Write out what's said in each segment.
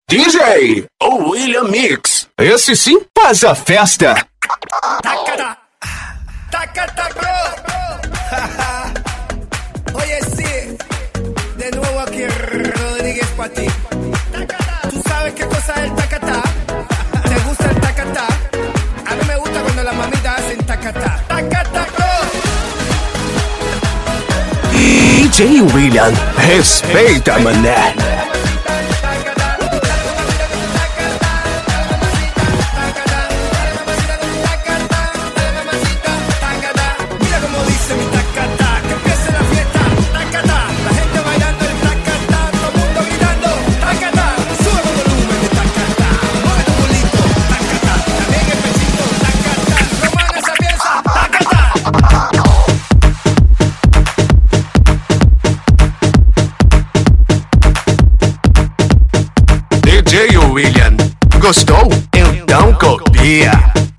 DJ William Mix. Esse sim faz a festa. Tacata, tacata, Oye, sí, de nuevo aquí Rodríguez para ti. ¿Tú sabes qué cosa es el tacata? ¿Te gusta el tacata? A mí me gusta cuando las mamitas hacen tacata. Tacata, DJ William, respeita, mané. DJ William, gostou? Então copia.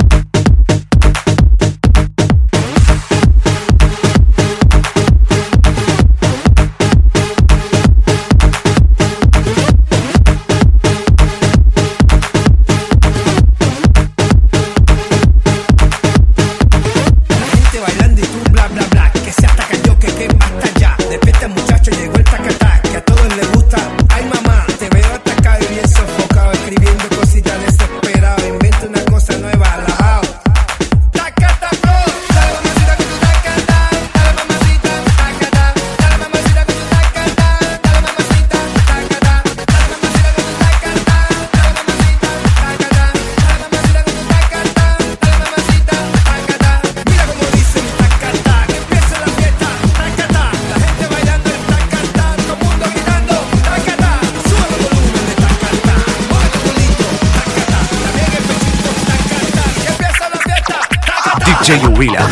DJ William.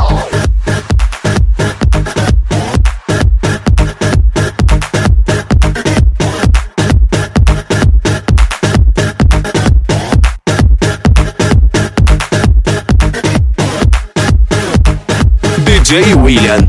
DJ William.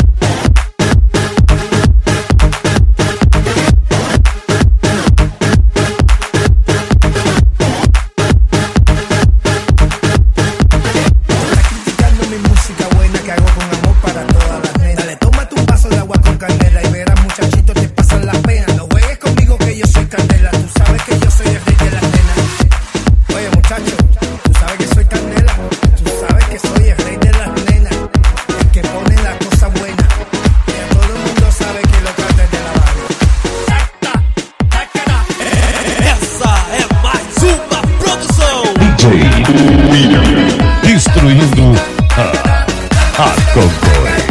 William, destruindo a concorrência.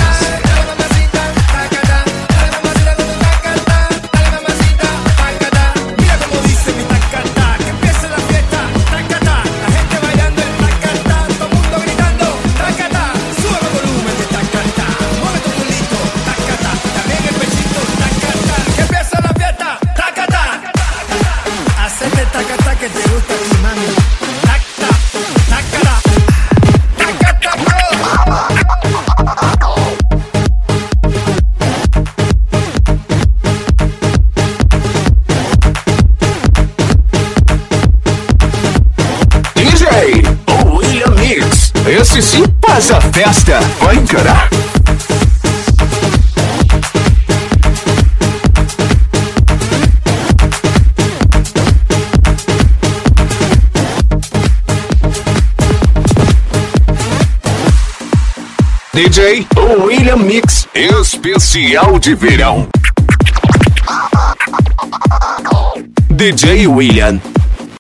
Esse sim faz a festa. Vai encarar. DJ William Mix especial de verão. DJ William.